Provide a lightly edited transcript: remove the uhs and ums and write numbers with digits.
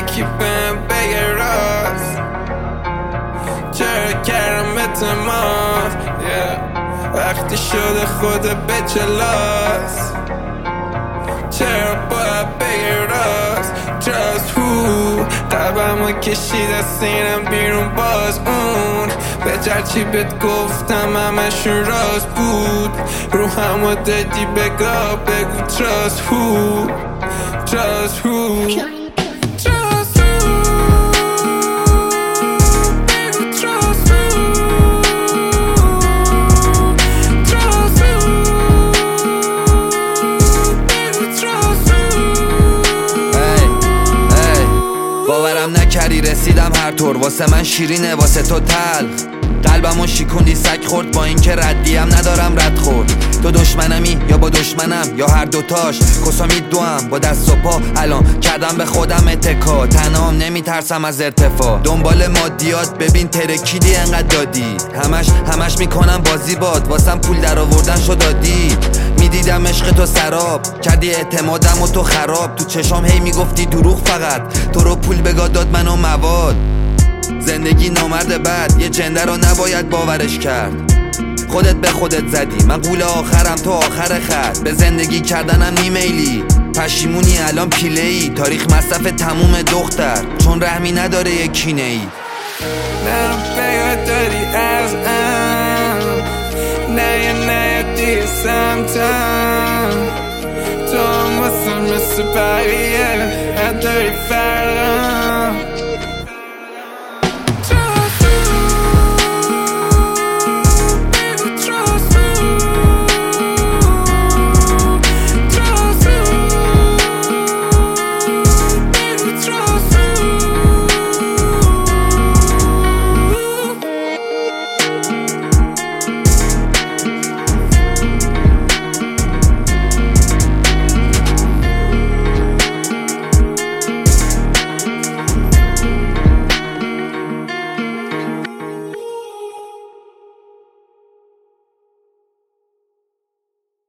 یکی بهم بگه راست چرا کردم اعتماد وقتی شده خود به چلاست چرا باید بگه راست Trust who قلبمو کشید سینم بیرون باز اون به چرچی بهت گفتم همشون راست بود رو همو دادی بگاه بگو Trust who Trust who باورم نکردی رسیدم هر طور واسه من شیرینه واسه تو تلخ قلبمو شیکوندی سگ خورد با اینکه ردیم ندارم رد خورد تو دشمنمی یا با دشمنم یا هر دوتاش کسامی دوام با دست و پا الان کردم به خودم اتکا تنام نمیترسم از ارتفاع دنبال مادیات ببین ترکیدی انقدر دادی همش میکنم بازی باد واسم پول در آوردن شو دادی میدیدم عشق تو سراب کردی اعتمادم و تو خراب تو چشام هی میگفتی دروغ فقط تو رو پول بگاه داد منو مواد زندگی نامرد بد یه جنده رو نباید باورش کرد خودت به خودت زدی من قول آخرم تو آخر خط به زندگی کردنم نیمیلی پشیمونی الان پیله ای تاریخ مصرف تموم دختر چون رحمی نداره یک کینه ای منو بگاه داری از نه دیر سمتم تو هم واسه مثل بقیه نداری فرق